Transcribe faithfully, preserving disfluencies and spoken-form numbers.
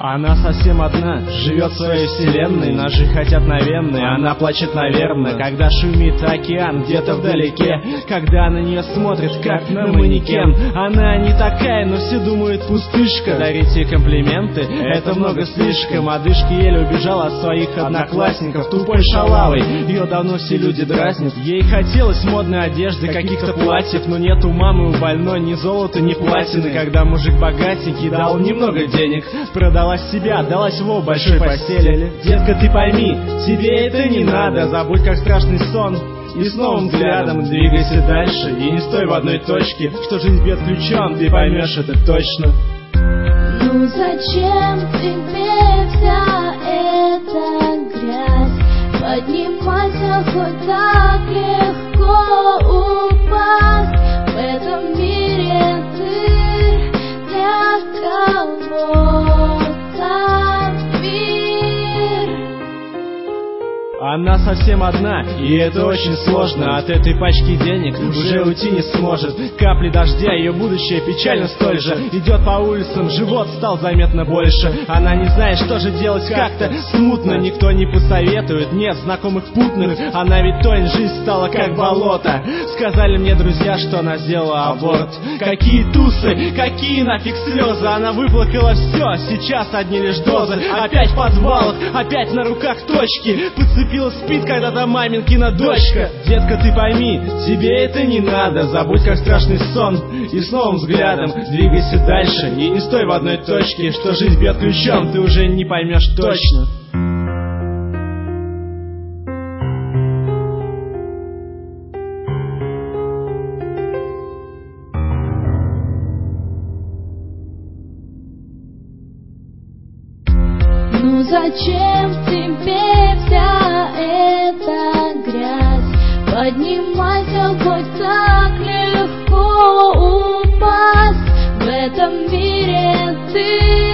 Она совсем одна, живет в своей вселенной. Ножи хотят наверное, она плачет наверное, когда шумит океан где-то вдалеке, когда на нее смотрит как на манекен. Она не такая, но все думают пустышка. Дарить ей комплименты — это много слишком. Одышки еле убежала от своих одноклассников тупой шалавой. Ее давно все люди дразнят. Ей хотелось модной одежды, каких-то платьев, но нет у мамы у больной ни золота, ни платины. Когда мужик богатенький дал немного денег, продала себя, отдалась в большой постели. Детка, ты пойми, тебе это не надо. Забудь, как страшный сон, и с новым взглядом двигайся дальше. И не стой в одной точке, что жизнь бьет ключом, ты поймешь это точно. Ну зачем тебе вся эта грязь? Поднимайся, хоть так легко упасть. В этом мире ты для кого-то мир. Она совсем одна, и это очень сложно. От этой пачки денег уже уйти не сможет. Капли дождя, ее будущее печально столь же. Идет по улицам, живот стал заметно больше. Она не знает, что же делать, как-то смутно. Никто не посоветует, нет знакомых путных. Она ведь тонет, жизнь стала как болото. Сказали мне друзья, что она сделала аборт. Какие тусы, какие нафиг слезы. Она выплакала все, сейчас одни лишь дозы. Опять в подвалах, опять на руках точки. Подцепила спит когда-то маминкина дочка. Детка, ты пойми, тебе это не надо. Забудь, как страшный сон, и с новым взглядом двигайся дальше. И не стой в одной точке, что жизнь бьет ключом, ты уже не поймешь точно. Ну зачем тебе вся эта грязь? Поднимайся, хоть так легко упасть. В этом мире ты